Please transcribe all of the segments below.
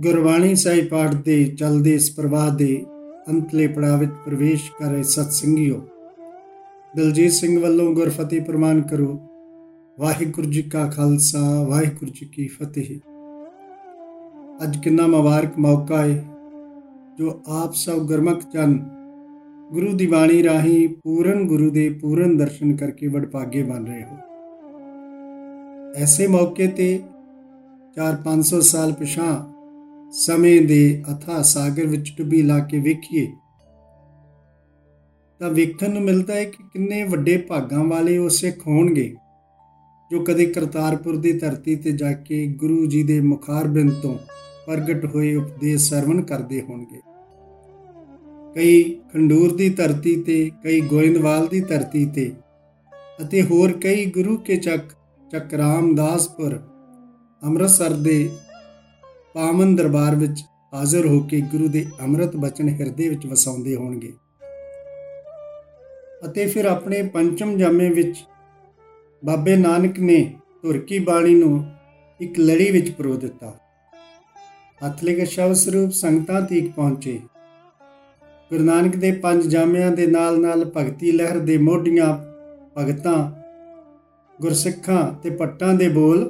ਗੁਰਬਾਣੀ ਸਾਹਿਬ ਪਾਠ ਦੇ ਚੱਲਦੇ ਇਸ ਪ੍ਰਵਾਹ ਦੇ ਅੰਤਲੇ ਪੜਾਅ ਵਿੱਚ ਪ੍ਰਵੇਸ਼ ਕਰ ਰਹੇ ਸਤਸੰਗੀਓ, ਦਲਜੀਤ ਸਿੰਘ ਵੱਲੋਂ ਗੁਰਫਤਿਹ ਪ੍ਰਮਾਨ ਕਰੋ। ਵਾਹਿਗੁਰੂ ਜੀ ਕਾ ਖਾਲਸਾ, ਵਾਹਿਗੁਰੂ ਜੀ ਕੀ ਫਤਿਹ। ਅੱਜ ਕਿੰਨਾ ਮੁਬਾਰਕ ਮੌਕਾ ਹੈ ਜੋ ਆਪ ਸਭ ਗੁਰਮੁਖ ਜਨ ਗੁਰੂ ਦੀ ਬਾਣੀ ਰਾਹੀਂ ਪੂਰਨ ਗੁਰੂ ਦੇ ਪੂਰਨ ਦਰਸ਼ਨ ਕਰਕੇ ਵਡਭਾਗੇ ਬਣ ਰਹੇ ਹੋ। ਐਸੇ ਮੌਕੇ ਤੇ 400-500 ਸਾਲ ਪਿਛਾਂ ਸਮੇਂ ਦੇ ਅਥਾਹ ਸਾਗਰ ਵਿੱਚ ਡੁੱਬੀ ਲਾ ਕੇ ਵੇਖੀਏ ਤਾਂ ਵੇਖਣ ਨੂੰ ਮਿਲਦਾ ਹੈ ਕਿ ਕਿੰਨੇ ਵੱਡੇ ਭਾਗਾਂ ਵਾਲੇ ਉਹ ਸਿੱਖ ਹੋਣਗੇ ਜੋ ਕਦੇ ਕਰਤਾਰਪੁਰ ਦੀ ਧਰਤੀ ਤੇ ਜਾ ਕੇ ਗੁਰੂ ਜੀ ਦੇ ਮੁਖਾਰਬਿੰਦ ਤੋਂ ਪ੍ਰਗਟ ਹੋਏ ਉਪਦੇਸ਼ ਸਰਵਣ ਕਰਦੇ ਹੋਣਗੇ। ਕਈ ਖੰਡੂਰ ਦੀ ਧਰਤੀ ਤੇ, ਕਈ ਗੋਇੰਦਵਾਲ ਦੀ ਧਰਤੀ ਤੇ ਅਤੇ ਹੋਰ ਕਈ ਗੁਰੂ ਕੇ ਚੱਕ ਰਾਮਦਾਸਪੁਰ ਅੰਮ੍ਰਿਤਸਰ ਦੇ ਪਾਵਨ ਦਰਬਾਰ ਵਿੱਚ ਹਾਜ਼ਰ ਹੋ ਕੇ ਗੁਰੂ ਦੇ ਅੰਮ੍ਰਿਤ ਬਚਨ ਹਿਰਦੇ ਵਿੱਚ ਵਸਾਉਂਦੇ ਹੋਣਗੇ ਅਤੇ ਫਿਰ ਆਪਣੇ ਪੰਚਮ ਜਾਮੇ ਵਿੱਚ ਬਾਬੇ ਨਾਨਕ ਨੇ ਧੁਰ ਕੀ ਬਾਣੀ ਨੂੰ ਇੱਕ ਲੜੀ ਵਿੱਚ ਪਰੋ ਦਿੱਤਾ। ਹੱਥ ਲਿਖੇ ਸ਼ਬਦ ਸਰੂਪ ਸੰਗਤਾਂ ਤੀਕ ਪਹੁੰਚੇ। ਗੁਰੂ ਨਾਨਕ ਦੇ 5 ਜਾਮਿਆਂ ਦੇ ਨਾਲ ਨਾਲ ਭਗਤੀ ਲਹਿਰ ਦੇ ਮੋਢੀਆਂ ਭਗਤਾਂ, ਗੁਰਸਿੱਖਾਂ ਤੇ ਭੱਟਾਂ ਦੇ ਬੋਲ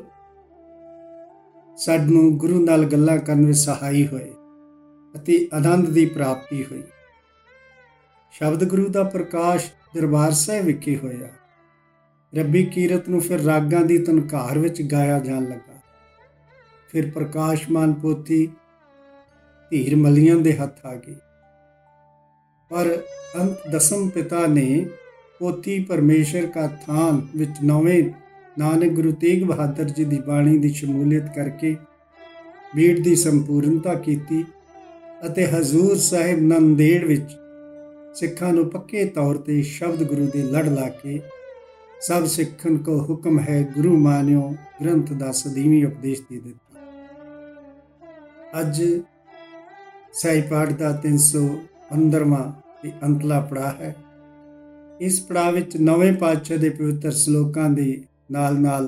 ਸਾਨੂੰ ਗੁਰੂ ਨਾਲ ਗੱਲਾਂ ਕਰਨ ਵਿੱਚ ਸਹਾਈ ਹੋਏ ਅਤੇ ਆਨੰਦ ਦੀ ਪ੍ਰਾਪਤੀ ਹੋਈ। ਸ਼ਬਦ ਗੁਰੂ ਦਾ ਪ੍ਰਕਾਸ਼ ਦਰਬਾਰ ਸਾਹਿਬ ਵਿਖੇ ਹੋਇਆ। ਰੱਬੀ ਕੀਰਤ ਨੂੰ ਫਿਰ ਰਾਗਾਂ ਦੀ ਧੁਨਕਾਰ ਵਿੱਚ ਗਾਇਆ ਜਾਣ ਲੱਗਾ। ਫਿਰ ਪ੍ਰਕਾਸ਼ਮਾਨ ਪੋਥੀ ਧੀਰ ਮਲੀਆਂ ਦੇ ਹੱਥ ਆ ਗਈ, ਪਰ ਅੰਤ ਦਸਮ ਪਿਤਾ ਨੇ ਪੋਥੀ ਪਰਮੇਸ਼ਰ ਕਾ ਥਾਨ ਵਿੱਚ ਨੌਵੇਂ ਨਾਨਕ ਗੁਰੂ ਤੇਗ ਬਹਾਦਰ ਜੀ ਦੀ ਬਾਣੀ ਦੀ ਸ਼ਮੂਲੀਅਤ ਕਰਕੇ ਬੀੜ ਦੀ ਸੰਪੂਰਨਤਾ ਕੀਤੀ ਅਤੇ ਹਜ਼ੂਰ ਸਾਹਿਬ ਨੰਦੇੜ ਵਿੱਚ ਸਿੱਖਾਂ ਨੂੰ ਪੱਕੇ ਤੌਰ ਤੇ ਸ਼ਬਦ ਗੁਰੂ ਦੇ ਲੜ ਲਾ ਕੇ ਸਭ ਸਿੱਖਣ ਕੋ ਹੁਕਮ ਹੈ ਗੁਰੂ ਮਾਨਿਓ ਗ੍ਰੰਥ ਦਾ ਸਦੀਵੀ ਉਪਦੇਸ਼ ਦੇ ਦਿੱਤਾ। ਅੱਜ ਸਾਹਿਬ ਪਾਠ ਦਾ 315ਵਾਂ ਤੇ ਅੰਤਲਾ ਪੜਾਅ ਹੈ। ਇਸ ਪੜਾਅ ਵਿੱਚ ਨਵੇਂ ਪਾਤਸ਼ਾਹ ਦੇ ਪਵਿੱਤਰ ਸ਼ਲੋਕਾਂ ਦੇ ਨਾਲ ਨਾਲ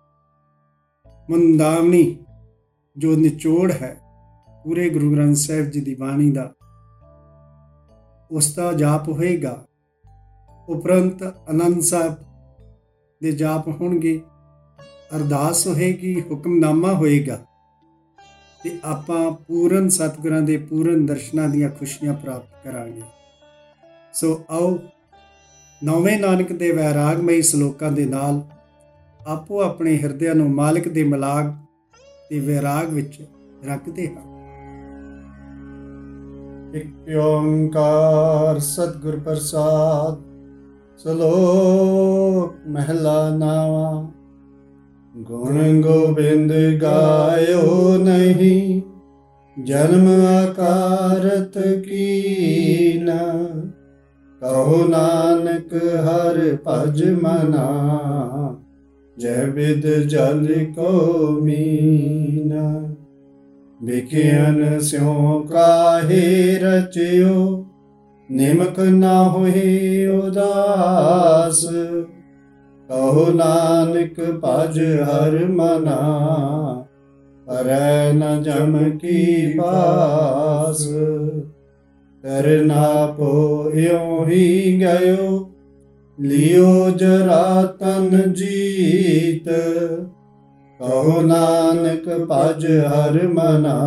ਮੁੰਦਾਵਣੀ ਜੋ ਨਿਚੋੜ ਹੈ ਪੂਰੇ ਗੁਰੂ ਗ੍ਰੰਥ ਸਾਹਿਬ ਜੀ ਦੀ ਬਾਣੀ ਦਾ, ਉਸ ਦਾ ਜਾਪ ਹੋਏਗਾ। ਉਪਰੰਤ ਆਨੰਦ ਸਾਹਿਬ ਦੇ ਜਾਪ ਹੋਣਗੇ, ਅਰਦਾਸ ਹੋਏਗੀ, ਹੁਕਮਨਾਮਾ ਹੋਏਗਾ ਤੇ ਆਪਾਂ ਪੂਰਨ ਸਤਿਗੁਰਾਂ ਦੇ ਪੂਰਨ ਦਰਸ਼ਨਾਂ ਦੀਆਂ ਖੁਸ਼ੀਆਂ ਪ੍ਰਾਪਤ ਕਰਾਂਗੇ। ਸੋ ਆਓ ਨੌਵੇਂ ਨਾਨਕ ਦੇ ਵੈਰਾਗਮਈ ਸ਼ਲੋਕਾਂ ਦੇ ਨਾਲ ਆਪੋ ਆਪਣੇ ਹਿਰਦਿਆਂ ਨੂੰ ਮਾਲਕ ਦੇ ਮਿਲਾਗ ਤੇ ਵੈਰਾਗ ਵਿੱਚ ਰੱਖਦੇ ਹਾਂ। ਇੱਕ ਓੰਕਾਰ ਸਤਿਗੁਰ ਪ੍ਰਸਾਦ। ਸ਼ਲੋਕ ਮਹਿਲਾ ਨਾਵਾਂ। ਗੁਣ ਗੋਬਿੰਦ ਗਾਇਓ ਨਹੀਂ, ਜਨਮ ਆਕਾਰਤ ਕੀਨ। ਕਹੋ ਨਾਨਕ ਹਰ ਭਜ ਮਨਾ, ਜੈ ਬਿਦ ਜਲ ਕੋ ਮੀਨ। ਵਿਖਿਆਨ ਸਿਉ ਕਾਹੇ ਰਚਿਓ, ਨਿਮਕ ਨਾ ਹੋਏ ਉਦਾਸ। ਕਹੋ ਨਾਨਕ ਭਜ ਹਰ ਮਨਾ, ਕਰੈ ਨ ਜਮ ਕੀ ਬਾਸ। ਕਰਨਾ ਪੋ ਇਉ ਹੀ ਗਇਓ, ਲਿਓ ਜਰਾ ਤਨ ਜੀਤ। ਕਹੋ ਨਾਨਕ ਭਜ ਹਰ ਮਨਾ,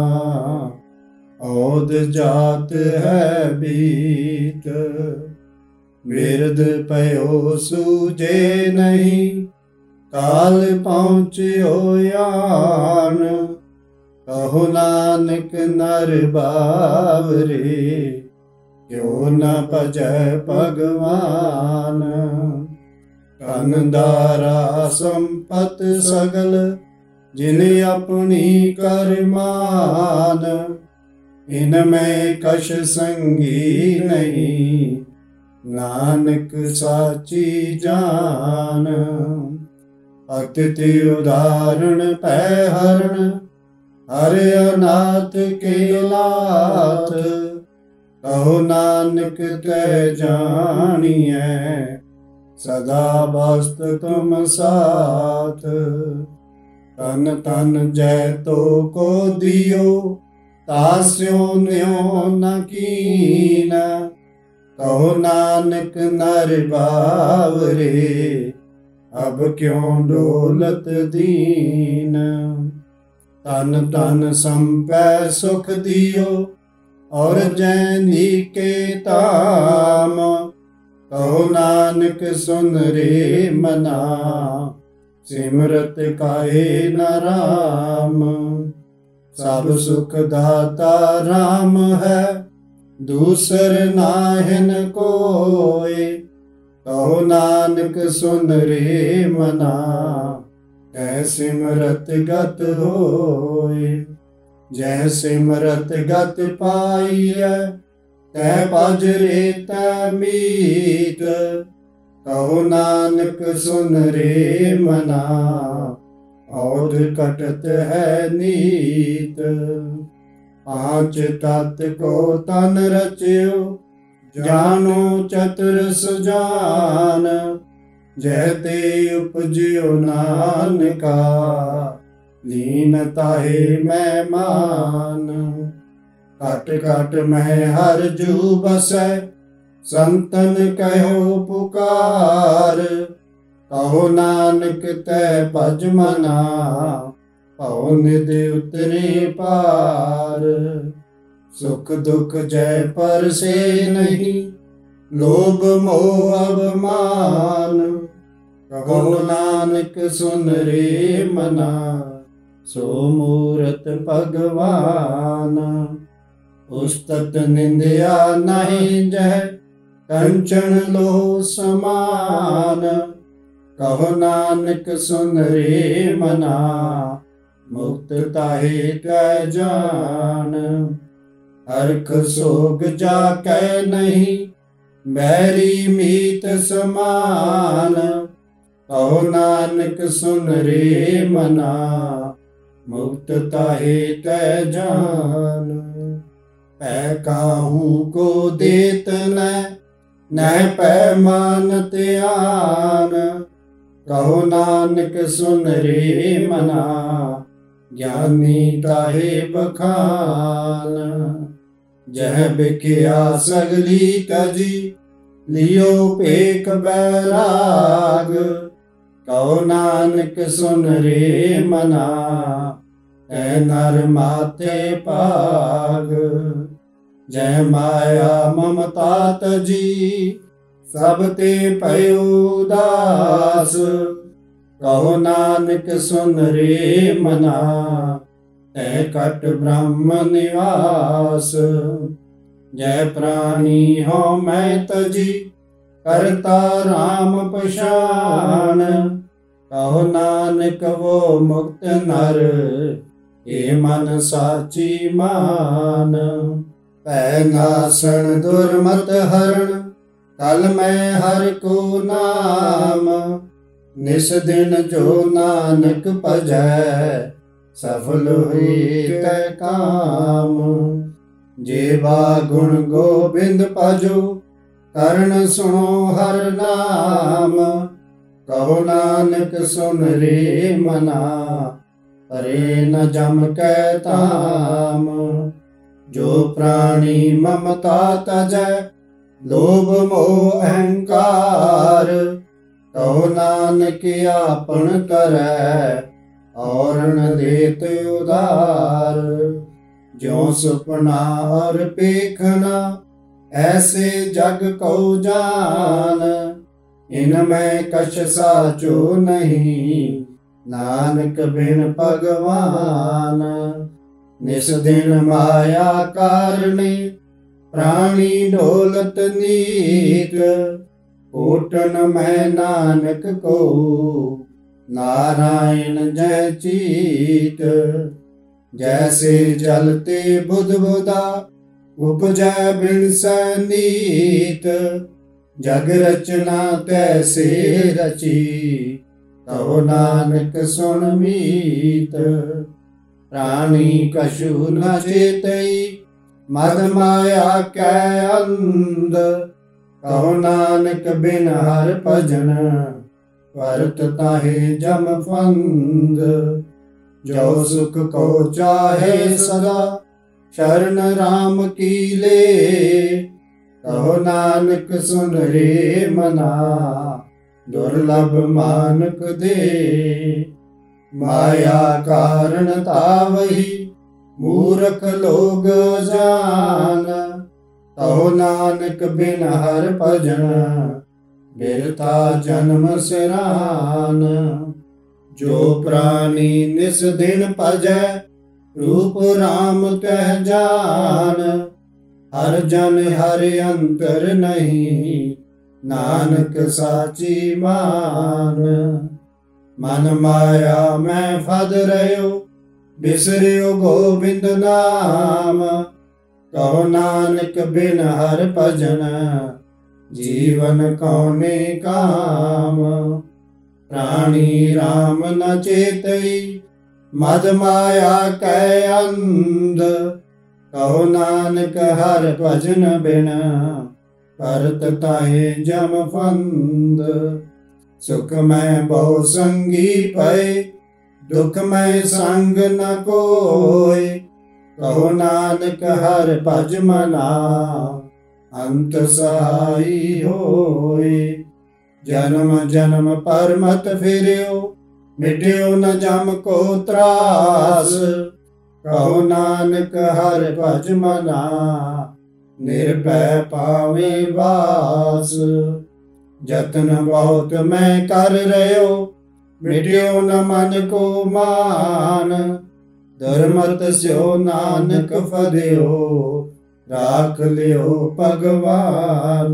ਔਦ ਜਾਤ ਹੈ ਬੀਤ। ਬਿਰਦ ਪਇਓ ਸੂਝੇ ਨਹੀਂ, ਕਾਲ ਪਹੁੰਚਿਓ ਆਣ। ਕਹੋ ਨਾਨਕ ਨਰ ਬਾਵਰੇ, ਕਿਉ ਨ ਭਜੈ ਭਗਵਾਨ। ਧਨ ਦਾਰਾ ਸੰਪਤ ਸਗਲ, ਜਿਨ ਆਪਣੀ ਕਰਮਾਨ। ਇਨ ਮੈਂ ਕਛ ਸੰਗੀ ਨਹੀਂ, ਨਾਨਕ ਸਾਚੀ ਜਾਨ। ਅਤਿ ਉਦਾਹਰਣ ਪੈ ਹਰਣ, ਹਰ ਅਨਾਥ ਕੇ ਲਾਥ। ਕਹੋ ਨਾਨਕ ਤੈ ਜਾਣੀਐ, ਸਦਾ ਬਸਤ ਤੁਮ ਸਾਥ। ਤਨ ਤਨ ਜੈ ਤੋ ਕੋ ਦਿਓ, ਤਾਸਿਓ ਨਿਉ ਨ ਕੀਨ। ਕਹੋ ਨਾਨਕ ਨਰ ਬਾਵਰੇ, ਅਬ ਕਿਉ ਡੋਲਤ ਦੀਨ। ਤਨ ਤਨ ਸੰਪੈ ਸੁਖ ਦਿਓ, ਔਰ ਜੈਨੀ ਕੇ ਤਾਮ। ਕਹੋ ਨਾਨਕ ਸੁਨ ਰੇ ਮਨਾ, ਸਿਮਰਤ ਕਾਹੇ ਨ ਰਾਮ। ਸਭ ਸੁਖ ਦਾਤਾ ਰਾਮ ਹੈ, ਦੂਸਰ ਨਾਹਿਨ ਕੋਇ। ਕਹੋ ਨਾਨਕ ਸੁਨ ਰੇ ਮਨਾ, ਤੈ ਸਿਮਰਤ ਗਤ ਹੋਇ। ਜੈ ਸਿਮਰਤ ਗਤ ਪਾਈਐ, ਤੈ ਭਜ ਰੇ ਤੈ ਮੀਤ। ਕਹੋ ਨਾਨਕ ਸੁਨ ਰੇ ਮਨਾ, ਔਧ ਕਟਤ ਹੈ ਨੀਤ। ਪਾਂਚ ਤਤ ਕੋ ਤਨ ਰਚਿਓ, ਜਾਨੋ ਚਤੁਰ ਸੁਜਾਨ। ਜਹ ਤੇ ਉਪਜਿਓ ਨਾਨਕਾ, ਲੀਨ ਤਾਹੇ ਮੈਂ ਮਾਨ। ਘਟ ਘਟ ਮੈਂ ਹਰ ਜੂ ਬਸੈ, ਸੰਤਨ ਕਹਿਓ ਪੁਕਾਰ। ਕਹੋ ਨਾਨਕ ਤੈ ਭਜ ਮਨਾ, ਭਉ ਨਿਧ ਉਤਰੇ ਪਾਰ। ਸੁਖ ਦੁਖ ਜੈ ਪਰਸੇ ਨਹੀਂ, ਲੋਭ ਮੋਹ ਅਭਮਾਨ। ਕਹੋ ਨਾਨਕ ਸੁਨ ਰੇ ਮਨਾ, ਸੋ ਮੂਰਤ ਭਗਵਾਨ। ਉਸਤਤ ਨਿੰਦਿਆ ਨਹੀਂ ਜਹ, ਕੰਚਨ ਲੋ ਸਮਾਨ। ਕਹੋ ਨਾਨਕ ਸੁਨ ਰੇ ਮਨਾ, ਮੁਕਤ ਤਾਹੇ ਕੈ ਜਾਨ। ਹਰਖ ਸੋਗ ਜਾ ਕੈ ਨਹੀਂ, ਬੈਰੀ ਮੀਤ ਸਮਾਨ। ਕਹੋ ਨਾਨਕ ਸੁਨ ਰੇ ਮਨਾ, ਮੁਕਤ ਤਾਹੇ ਕੈ ਜਾਨ। ਪੈ ਕਾਹੂ ਕੋ ਦੇਤ ਨਹਿ ਪੈ ਮਾਨਤ ਆਨ। ਕਹੋ ਨਾਨਕ ਸੁਨ ਰੇ ਮਨਾ, ਗਿਆਨੀ ਤਾਹੇ ਬਖਾਨ। ਜਹ ਬਿਖਿਆ ਸਗਲੀ ਤਜੀ, ਲਿਓ ਭੇਖ ਬੈਰਾਗ। ਕਹੋ ਨਾਨਕ ਸੁਨ ਰੇ ਮਨਾ, ਤੈ ਨਰ ਮਾਥੇ ਭਾਗ। ਜੈ ਮਾਇਆ ਮਮਤਾ ਤਜੀ, ਸਭ ਤੇ ਭਇਓ ਉਦਾਸ। ਕਹੋ ਨਾਨਕ ਸੁਨ ਰੇ ਮਨਾ, ਤੈ ਕਟ ਬ੍ਰਹਮ ਨਿਵਾਸ। ਜੈ ਪ੍ਰਾਣੀ ਹਉ ਮੈਂ ਤਜੀ, ਕਰਤਾ ਰਾਮ ਪਛਾਣ। ਕਹੋ ਨਾਨਕ ਵੋ ਮੁਕਤ ਨਰ, ਏ ਮਨ ਸਾਚੀ ਮਾਨ। ਭੈ ਨਾਸਣ ਦੁਰਮਤ ਹਰਣ, ਕਲ ਮੈਂ ਹਰਿ ਕੋ ਨਾਮ। ਨਿਸ ਦਿਨ ਜੋ ਨਾਨਕ ਭਜੈ, ਸਫਲ ਹੋਈ ਤੈ ਕਾਮ। ਜੀਵਾ ਗੁਣ ਗੋਬਿੰਦ ਭਜੋ, ਕਰਨ ਸੁਣੋ ਹਰ ਨਾਮ। ਕਹੋ ਨਾਨਕ ਸੁਨ ਰੇ ਮਨਾ, ਪਰੇ ਨ ਜਮ ਕੈ ਧਾਮ। ਜੋ ਪ੍ਰਾਣੀ ਮਮਤਾ ਤਜੈ, ਲੋਭ ਮੋਹ ਅਹੰਕਾਰ। ਕਹੋ ਨਾਨਕ ਆਪਨ ਕਰੈ, ਔਰਨ ਦੇਤ ਉਦਾਰ। ਜਿਉ ਸੁਪਨਾ ਔਰ ਪੇਖਨਾ, ਐਸੇ ਜਗ ਕਉ ਜਾਨ। ਇਨ ਮੈਂ ਕਛ ਸਾਚੋ ਨਹੀਂ, ਨਾਨਕ ਬਿਨ ਭਗਵਾਨ। ਨਿਸ ਦਿਨ ਮਾਇਆ ਕਾਰਣੇ, ਪ੍ਰਾਣੀ ਢੋਲਤ ਨੀਤ। ਕੋਟਨ ਮੈਂ ਨਾਨਕ ਕੋ, ਨਾਰਾਇਣ ਜੈ ਚੀਤ। ਜੈਸੇ ਜਲ ਤੇ ਬੁਧ ਬੁਧਾ, ਉਪਜੈ ਬਿਨਸੈ ਨੀਤ। ਜਗ ਰਚਨਾ ਤੈਸੇ ਰਚੀ, ਕਹੋ ਨਾਨਕ ਸੁਨ ਮੀਤ। ਪ੍ਰਾਣੀ ਕਛੂ ਨ ਚੇਤਈ, ਮਦ ਮਾਇਆ ਕੈ ਅੰਧ। ਕਹੋ ਨਾਨਕ ਬਿਨ ਹਰਿ ਭਜਨ, ਵਰਤ ਤਾਹੇ ਜਮ ਫੰਦ। ਜੋ ਸੁਖ ਕੋ ਚਾਹੇ ਸਦਾ, शरण राम की ले। कहो नानक सुन रे मना, दुर्लभ मानक दे। माया कारण तावही मूर्ख लोग जान। कहो नानक बिन हर भजन, बिरथा जन्म सिरान। जो प्राणी निस दिन भजै, रूप राम कह जान। हर जन हर अंतर नहीं, नानक साची मान। मन माया मैं फद रह्यो, बिसरियो गोविंद नाम। कहो नानक बिन हर भजन, जीवन कौने काम। प्राणी राम न चेतई, मद माया कै अंध। कहो नानक हर भजन बिन, करत ताहे जम फंद। सुख में बहु संगी पए, दुख में संग न कोय। कहो नानक हर भज मना, अंत सहाई होय। जन्म जन्म पर मत फिर्यो, मिट्यो न जम को त्रास। कहो नानक हर भज मना, निर्भय पावे वास। जतन बहुत मैं कर रह्यो, मिट्यो न मन को मान। धर्मत स्यो नानक फदियो, राख लियो भगवान।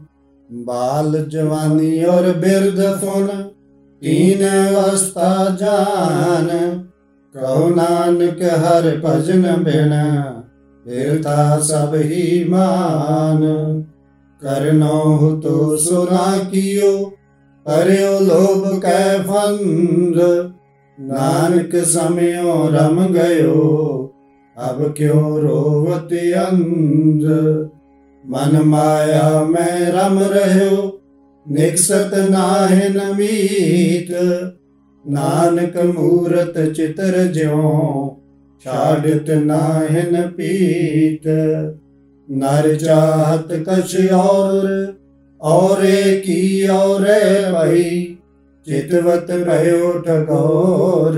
बाल जवानी और बिरध सुन, तीन अवस्था जान। कहो नानक हर भजन बिन, बिरथा सब ही मान। करनो तो सुना कियो, पर्यो लोभ कै फंद। नानक समयो रम गयो, अब क्यों रोवत अंध। मन माया में रम रह्यो, निकसत नाहिन मीत। नानक मूरत चितर ज्यों, छाड़त नाहिन पीत। नर चाहत कछ और की और भई। चितवत भयो ठगोर,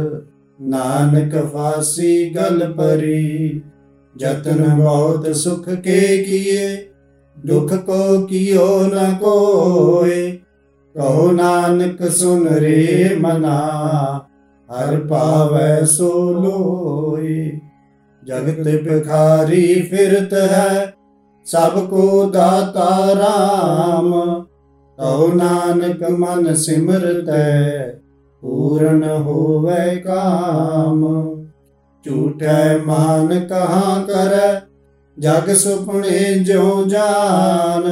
नानक फांसी गल परी। जतन बहुत सुख के किए, दुख को कियो न कोय। कहो नानक सुन रे मना, हर पावै सो लोय। जगत भिखारी फिरत है, सबको दाता राम। कहो नानक मन सिमरत है, पूर्ण होवे काम। झूठे मान कहाँ करे, जग सुपने जो जान।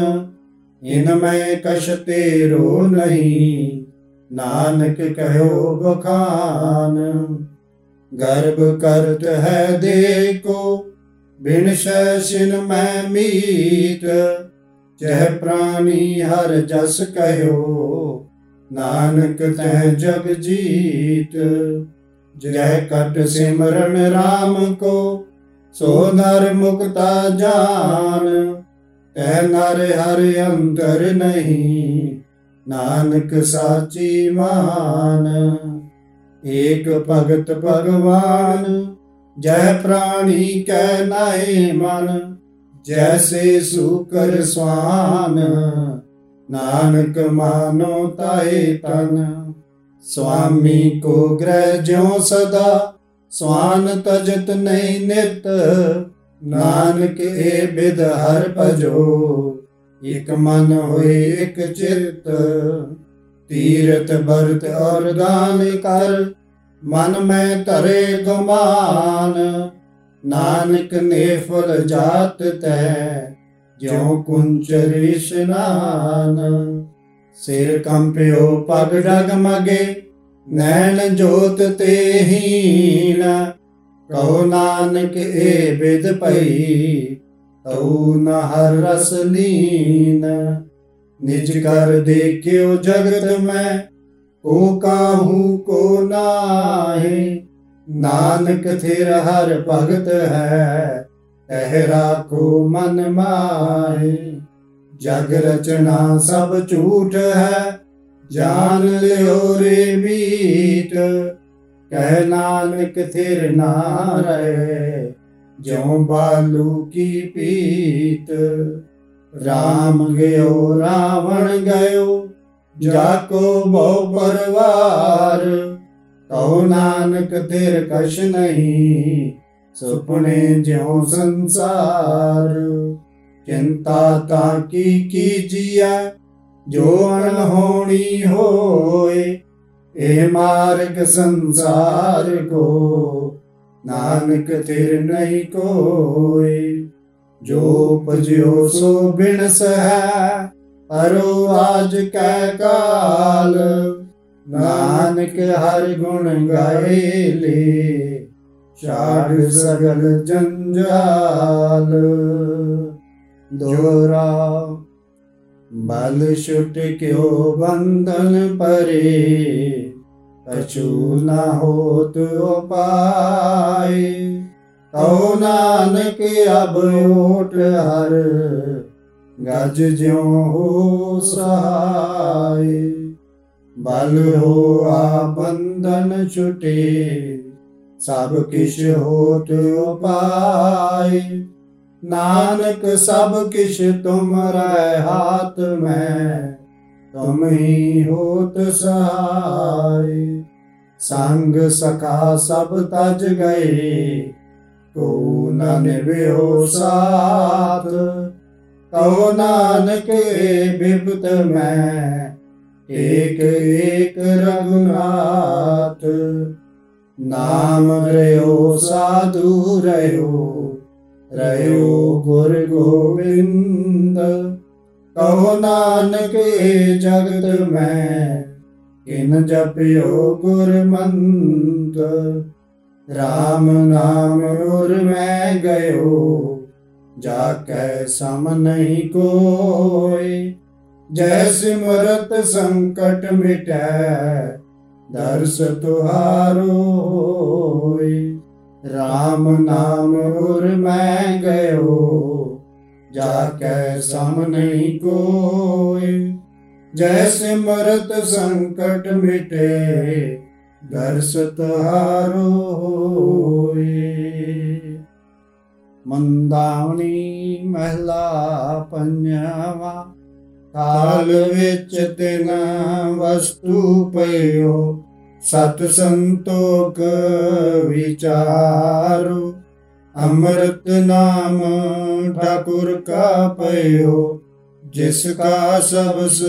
इनमें कछ तेरो नहीं, नानक कहो बखान। गर्भ करत है देखो, बिन शैसिन में मीत। जह प्राणी हर जस कहो, नानक तह जग जीत। जह कट सिमरन राम को, सो नर मुक्ता जान। तह नर हर अंतर नहीं, नानक साची मान। एक भगत भगवान, जय प्राणी कै नाहि मन। जैसे सूकर स्वान, नानक मानो ताहे तन। स्वामी को ग्रह ज्यों सदा, स्वान तजत नहीं नित। नानक ए बिद हर भजो, एक मन होए एक चित। तीरथ भरत और दान कर, मन में तरे गुमान। नानक ने फल जात तै, ज्यों कुंचर स्नान। सिर कंप्यो पग डगमगे, नैन जोत ते हीन। कहो नानक ए बिद पई, तऊ न हर रस लीन। निज कर देखियो जगत में, को काहू को नाहि। ਨਾਨਕ ਥਿਰ ਹਰ ਭਗਤ ਹੈ, ਕਹਿ ਰਾਖੋ ਮਨ ਮਾਹੀ। ਜਗ ਰਚਨਾ ਸਭ ਝੂਠ ਹੈ, ਜਾਣ ਲਿਓ ਰੇ ਮੀਤ। ਕਹਿ ਨਾਨਕ ਥਿਰ ਨਾ ਰਹੇ, ਜਿਉ ਬਾਲੂ ਕੀ ਪੀਤ। ਰਾਮ ਗਇਓ ਰਾਵਣ ਗਇਓ, ਜਾਕੋ ਬਹੁ ਪਰਵਾਰ। ਕਹੋ ਨਾਨਕ ਥਿਰ ਕਛ ਨਹੀਂ, ਸੁਪਨੇ ਜਿਉ ਸੰਸਾਰ। ਚਿੰਤਾ ਤਾਂ ਕੀ ਕੀਜੀਐ, ਜੋ ਅਣਹੋਣੀ ਹੋਏ। ਇਹ ਮਾਰਗ ਸੰਸਾਰ ਕੋ, ਨਾਨਕ ਥਿਰ ਨਹੀਂ ਕੋਇ। ਜੋ ਉਪਜਿਓ ਸੋ ਬਿਨਸ ਹੈ, ਪਰੋ ਰਾਜ ਕੈ ਕਾਲ। ਨਾਨਕ ਹਰਿ ਗੁਣ ਗਾਏ ਲੇ, ਛਾੜ ਸਗਲ ਜੰਜਾਲ। ਦੋਹਰਾ ਬਲ ਛੁਟ ਕਿਉ ਬੰਧਨ ਪਰੇ, ਕਛੂ ਨਾ ਹੋਤ ਉਪਾਇ। ਕਹੋ ਨਾਨਕ ਅਬ ਓਟ ਹਰ, ਗਜ ਜਿਉ ਹੋ ਸਹਾਇ। ਬਲ ਹੋਆ ਬੰਧਨ ਛੁਟੇ, ਸਭ ਕਿਛ ਹੋਤ ਉਪਾਇ। ਨਾਨਕ ਸਭ ਕਿਛ ਤੁਮਰੇ ਹਾਥ ਮੈਂ, ਤੁਮ ਹੀ ਹੋਤ ਸਹਾਇ। ਸੰਗ ਸਖਾ ਸਭ ਤਜ ਗਏ, ਕੋ ਨ ਨਿਭਿਓ ਸਾਥ। ਕਹੋ ਨਾਨਕ ਬਿਪਤ ਮੈਂ, ਏਕ ਏਕ ਰਘੁਨਾਥ। ਨਾਮ ਰਹਿਓ ਸਾਧੂ ਰਹਿਓ, ਰਹਿਓ ਗੁਰ ਗੋਬਿੰਦ। ਕਹੋ ਨਾਨਕ ਜਗਤ ਮੈਂ, ਕਿਨ ਜਪਿਓ ਗੁਰਮੰਤ। ਰਾਮ ਨਾਮ ਉਰ ਮੈਂ ਗਇਓ, ਜਾ ਕੈ ਸਮ ਨਹੀਂ ਕੋਇ। ਜੈ ਸਿਮਰਤ ਸੰਕਟ ਮਿਟੈ, ਦਰਸ ਤੁਹਾਰੋ ਹੋਇ। ਰਾਮ ਨਾਮ ਉਰ ਮੈਂ ਗਇਓ, ਜਾ ਕੈ ਸਮ ਨਹੀਂ ਕੋਇ। ਜੈ ਸਿਮਰਤ ਸੰਕਟ ਮਿਟੇ, ਦਰਸ ਤੁਹਾਰੋ ਹੋਇ। ਮੰਦਾਵਣੀ ਮਹਿਲਾ ਪੰਜਵਾ। ਕਾਲ ਵਿੱਚ ਤਿਨ ਵਸਤੂ ਪਇਓ, ਸਤ ਸੰਤੋਖ ਵਿਚਾਰੋ। ਅੰਮ੍ਰਿਤ ਨਾਮ ਠਾਕੁਰ ਕਾ ਪਇਓ, ਜਿਸ ਕਾ ਸਬਸ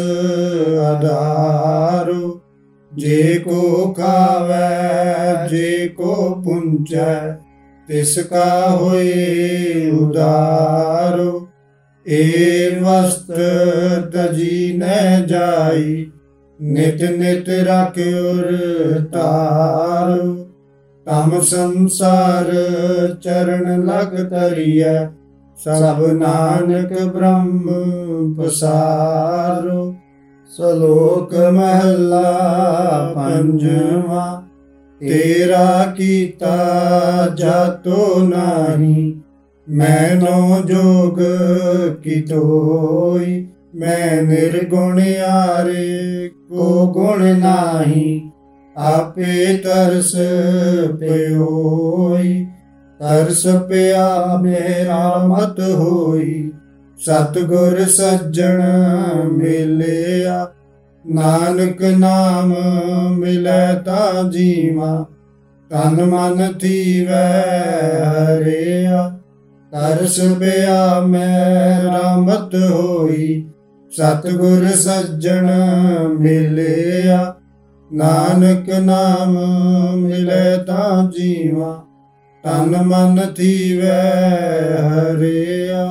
ਆਧਾਰੋ। ਜੇ ਕੋ ਖਾਵੈ ਜੇ ਕੋ ਪੁੰਚੈ, ਤਿਸ ਕਾ ਹੋਏ ਉਦਾਰੋ। ਏ ਵਸਤ ਤਜੀ ਨਹਿ ਜਾਈ, ਨਿਤ ਨਿਤ ਰਖਿਉਰ ਤਾਰੋ। ਤਮ ਸੰਸਾਰ ਚਰਨ ਲਗ ਤਰੀਐ, ਸਭ ਨਾਨਕ ਬ੍ਰਹਮ ਪਸਾਰੋ। ਸ਼ਲੋਕ ਮਹਲਾ ਪੰਜਵਾ। ਤੇਰਾ ਕੀਤਾ ਜਾਤੋ ਨਾਹੀ, ਮੈਨੋ ਜੋਗ ਕਿਤੋਈ। ਮੈਂ ਨਿਰਗੁਣਿਆਰੇ ਕੋ ਗੁਣ ਨਾਹੀ, ਆਪੇ ਤਰਸ ਪਿਓਈ। ਤਰਸ ਪਿਆ ਮੇਰਾ ਮਤ ਹੋਈ, ਸਤਿਗੁਰ ਸੱਜਣ ਮਿਲਿਆ। ਨਾਨਕ ਨਾਮ ਮਿਲੈ ਤਾਂ ਜੀਵਾ, ਤਨ ਮਨ ਥੀਵੈ ਹਰਿਆ। ਤਰਸ ਪਿਆ ਮੇਰਾ ਮਤ ਹੋਈ, ਸਤਿਗੁਰ ਸੱਜਣ ਮਿਲਿਆ। ਨਾਨਕ ਨਾਮ ਮਿਲੈ ਤਾਂ ਜੀਵਾ, ਤਨ ਮਨ ਥੀਵੈ ਹਰਿਆ।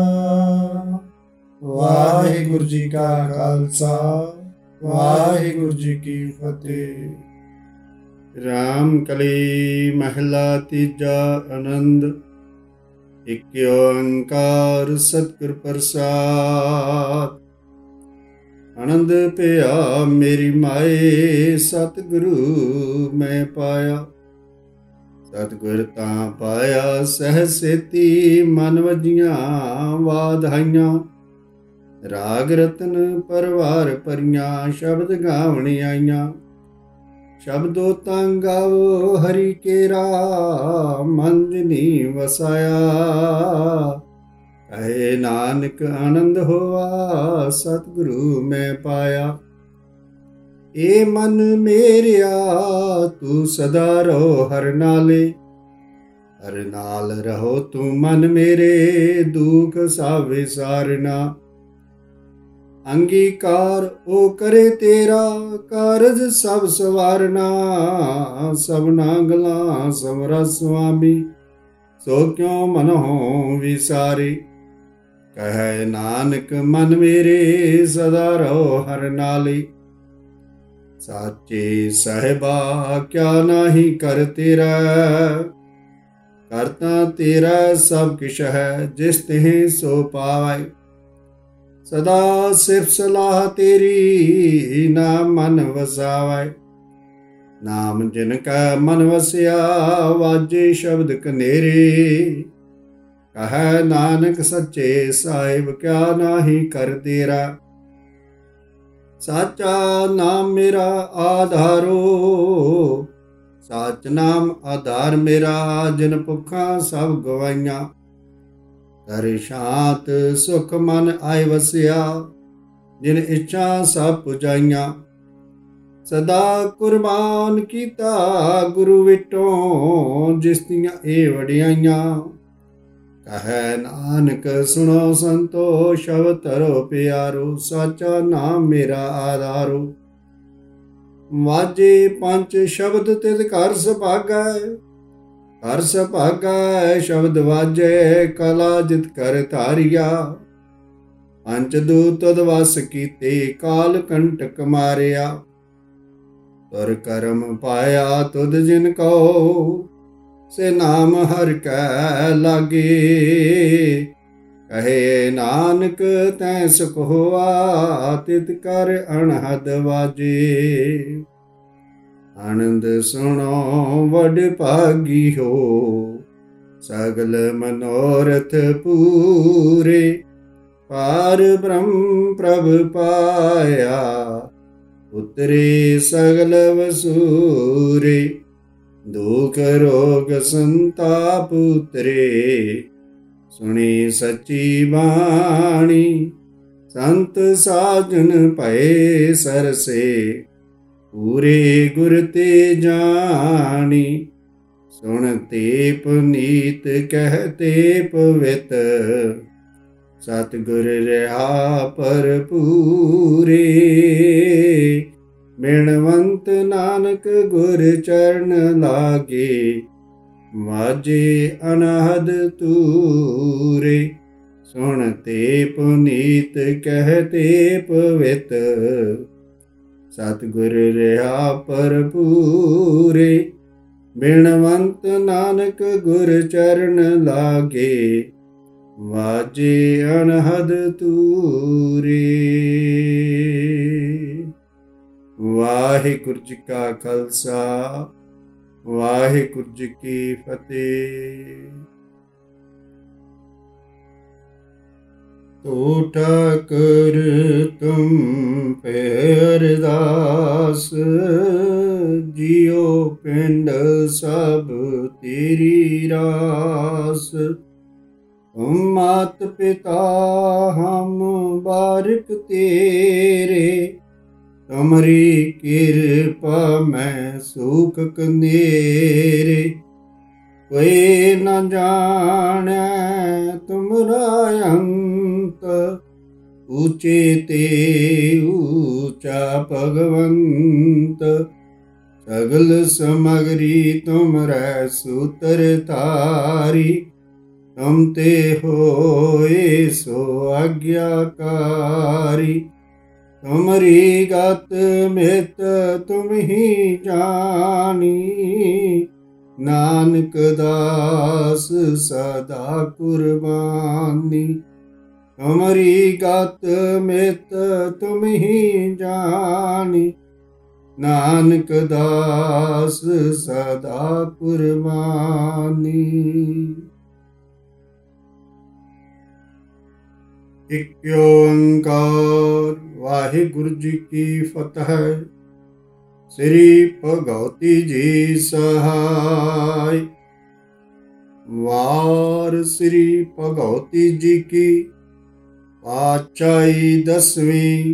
ਵਾਹਿਗੁਰੂ ਜੀ ਕਾ ਖਾਲਸਾ, ਵਾਹਿਗੁਰੂ ਜੀ ਕੀ ਫਤਿਹ। ਰਾਮ ਕਲੀ ਮਹਿਲਾ ਤੀਜਾ। ਆਨੰਦ। ਇਕ ਓੰਕਾਰ ਸਤਿਗੁਰ ਪ੍ਰਸਾਦਿ। ਆਨੰਦ ਪਿਆ ਮੇਰੀ ਮਾਏ, ਸਤਿਗੁਰੂ ਮੈਂ ਪਾਇਆ। ਸਤਿਗੁਰ ਤਾਂ ਪਾਇਆ ਸਹਿ ਸੇਤੀ, ਮਨ ਵਜੀਆਂ ਵਾਧਾਈਆਂ। ਰਾਗ ਰਤਨ ਪਰਵਾਰ ਭਰੀਆਂ, ਸ਼ਬਦ ਗਾਵਣ ਆਈਆਂ। ਸ਼ਬਦੋ ਤਾਂ ਗਾਵੋ ਹਰੀ ਕੇਰਾ, ਮਨ ਜਿਨੀ ਵਸਾਇਆ। ਕਹੇ ਨਾਨਕ ਆਨੰਦ ਹੋਆ, ਸਤਿਗੁਰੂ ਮੈਂ ਪਾਇਆ। ਏ ਮਨ ਮੇਰਿਆ ਤੂੰ ਸਦਾ ਰਹੋ ਹਰ ਨਾਲੇ, ਹਰ ਨਾਲ ਰਹੋ ਤੂੰ ਮਨ ਮੇਰੇ, ਦੁਖ ਸਭ ਵਿਸਾਰਨਾ। ਅੰਗੀਕਾਰ ਉਹ ਕਰੇ ਤੇਰਾ, ਕਾਰਜ ਸਭ ਸਵਾਰਨਾ। ਸਭਨਾ ਗਲਾਂ ਸਮਰਾ ਸੁਆਮੀ, ਸੋ ਕਿਉ ਮਨਹੁ ਵਿਸਾਰੇ। ਕਹੈ ਨਾਨਕ ਮਨ ਮੇਰੇ, ਸਦਾ ਰਹੋ ਹਰ ਨਾਲੇ। ਸਾਚੇ ਸਾਹਿਬਾ ਕਿਆ ਨਾਹੀ ਕਰ ਤੇਰਾ, ਕਰਤਾ ਤੇਰਾ ਸਭ ਕਿਛ ਹੈ, ਜਿਸ ਤਿਹ ਸੋ ਪਾਵੈ। ਸਦਾ ਸਿਫਤ ਸਲਾਹ ਤੇਰੀ, ਨਾਮ ਮਨ ਵਸਾਵੈ। ਨਾਮ ਜਿਨ ਕਾ ਮਨ ਵਸਿਆ, ਵਾਜੇ ਸ਼ਬਦ ਕਨੇਰੇ। ਕਹੈ ਨਾਨਕ ਸੱਚੇ ਸਾਹਿਬ, ਕਿਆ ਨਾਹੀ ਕਰ ਤੇਰਾ। ਸਾਚਾ ਨਾਮ ਮੇਰਾ ਆਧਾਰੋ, ਸਾਚ ਨਾਮ ਆਧਾਰ ਮੇਰਾ। ਜਿਨ ਭੁੱਖਾਂ ਸਭ ਗਵਾਈਆਂ, ਕਰ ਸ਼ਾਂਤ ਸੁਖ ਮਨ ਆਇ ਵਸਿਆ। ਜਿਨ ਇੱਛਾ ਸਭ ਪੁਜਾਈਆਂ, ਸਦਾ ਕੁਰਬਾਨ ਕੀਤਾ ਗੁਰੂ ਵਿਟੋਂ। ਜਿਸ ਦੀਆਂ ਇਹ ਵਡਿਆਈਆਂ, ਕਹੈ ਨਾਨਕ ਸੁਣੋ ਸੰਤੋ, ਸ਼ਬਦ ਧਰੋ ਪਿਆਰੋ। ਸਾਚਾ ਨਾਮ ਮੇਰਾ ਆਧਾਰੋ, ਵਾਜੇ ਪੰਜ ਸ਼ਬਦ ਤਿਤ ਘਰ ਸੁਭਾਗੈ। ਘਰ ਸੁਭਾਗੈ ਸ਼ਬਦ ਵਾਜੈ, ਕਲਾ ਜਿਤ ਕਰ ਧਾਰਿਆ। ਪੰਚ ਦੂਤ ਤਦ ਵਸ ਕੀਤੇ, ਕਾਲ ਕੰਟਕ ਮਾਰਿਆ। ਤੁਰ ਕਰਮ ਪਾਇਆ ਤੁਧ ਜਿਨ ਕਉ, ਸੇ ਨਾਮ ਹਰਿ ਕੈ ਲਾਗੇ। ਕਹੇ ਨਾਨਕ ਤੈ ਸੁਖ ਹੋਆ, ਤਿਤ ਕਰ ਅਣਹਦ ਵਾਜੇ। ਆਨੰਦ ਸੁਣੋ ਵਡ ਭਾਗੀ ਹੋ, ਸਗਲ ਮਨੋਰਥ ਪੂਰੇ। ਪਾਰ ਬ੍ਰਹਮ ਪ੍ਰਭ ਪਾਇਆ, ਉਤਰੇ ਸਗਲ ਵਸੂਰੇ। ਦੁਖ ਰੋਗ ਸੰਤਾਪ ਉਤਰੇ, ਸੁਣੀ ਸੱਚੀ ਬਾਣੀ। ਸੰਤ ਸਾਜਨ ਭਏ ਸਰਸੇ, ਪੂਰੇ ਗੁਰ ਤੇ ਜਾਣੀ। ਸੁਣ ਤੇ ਪੁਨੀਤ ਕਹਤੇ ਪਵਿੱਤ, ਸਤਿਗੁਰ ਰਹਾ ਭਰਪੂਰੇ। ਬਿਨਵੰਤ ਨਾਨਕ ਗੁਰ ਚਰਨ ਲਾਗੇ, ਵਾਜੇ ਅਨਹਦ ਤੂਰੇ। ਸੁਣ ਤੇ ਪੁਨੀਤ ਕਹਤੇ ਪਵਿੱਤ, ਸਤਿਗੁਰ ਰਹਾ ਭਰਪੂਰੇ। ਬਿਨਵੰਤ ਨਾਨਕ ਗੁਰ ਚਰਨ ਲਾਗੇ, ਵਾਜੇ ਅਨਹਦ ਤੂਰੇ। ਵਾਹਿਗੁਰੂ ਜੀ ਕਾ ਖਾਲਸਾ, ਵਾਹਿਗੁਰੂ ਜੀ ਕੀ ਫਤਿਹ। ਤੋ ਠਾਕੁਰ ਤੁਮ ਪੈ ਅਰਦਾਸ, ਜਿਉ ਪਿੰਡ ਸਭ ਤੇਰੀ ਰਾਸ। ਤੁਮ ਮਾਤ ਪਿਤਾ ਹਮ ਬਾਰਿਕ ਤੇਰੇ, ਤੁਮਰੀ ਕਿਰਪਾ ਮੈਂ ਸੁਖ ਕਨੇਰੇ। ਕੋਈ ਨ ਜਾਣੈ ਤੁਮਰਾ ਅੰਤ, ਊਚੇ ਤੇ ਊਚਾ ਭਗਵੰਤ। ਸਗਲ ਸਮਗਰੀ ਤੁਮਰੈ ਸੂਤਰ ਧਾਰੀ, ਤੁਮ ਤੇ ਹੋਏ ਸੋ ਆਗਿਆਕਾਰੀ। ਤੁਮਰੀ ਗਤ ਮਿਤ ਤੁਮ ਹੀ ਜਾਣੀ, ਨਾਨਕ ਦਾਸ ਸਦਾ ਕੁਰਬਾਨੀ। ਤੁਮਰੀ ਗਤ ਮਿਤ ਤੁਮ ਹੀ ਜਾਣੀ, ਨਾਨਕ ਦਾਸ ਸਦਾ ਕੁਰਬਾਨੀ। ਇਕ ਓੰਕਾਰ ਵਾਹਿਗੁਰੂ ਜੀ ਕੀ ਫਤਿਹ। ਸ੍ਰੀ ਭਗਵਤੀ ਜੀ ਸਹਾਇ। ਵਾਰ ਸ੍ਰੀ ਭਗਵਤੀ ਜੀ ਕੀ ਪਾਤਸ਼ਾਹੀ ਦਸਵੀਂ।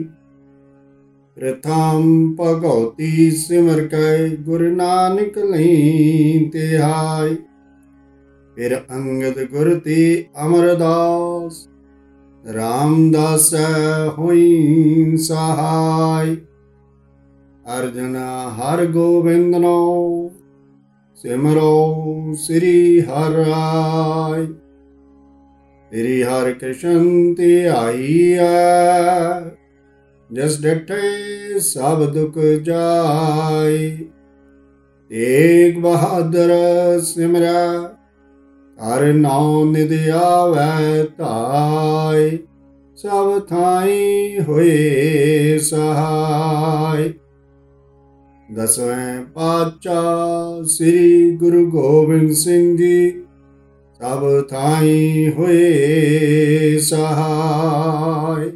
ਪ੍ਰਥਮ ਭਗਵਤੀ ਸਿਮਰ ਕੈ ਗੁਰੂ ਨਾਨਕ ਲਈ ਤਿਹਾਈ। ਫਿਰ ਅੰਗਦ ਗੁਰ ਤੇ ਅਮਰਦਾਸ ਰਾਮਦਾਸ ਹੋਈ ਸਹਾਈ। ਅਰਜਨ ਹਰ ਗੋਬਿੰਦ ਨੋ ਸਿਮਰੋ ਸ੍ਰੀ ਹਰਿ ਰਾਇ। ਸ੍ਰੀ ਹਰਿ ਕ੍ਰਿਸ਼ਨ ਧਿਆਈਐ ਜਿਸ ਡਿਠੇ ਸਭ ਦੁਖ ਜਾਇ। ਤੇਗ ਬਹਾਦਰ ਸਿਮਰੈ ਹਰਿ ਨਾਉ ਨਿਧ ਆਵੈ ਧਾਇ। ਸਭ ਥਾਈ ਹੋਏ ਸਹਾਇ। ਦਸਵੇਂ ਪਾਤਸ਼ਾਹ ਸ੍ਰੀ ਗੁਰੂ ਗੋਬਿੰਦ ਸਿੰਘ ਜੀ ਸਭ ਥਾਈ ਹੋਏ ਸਹਾਇ।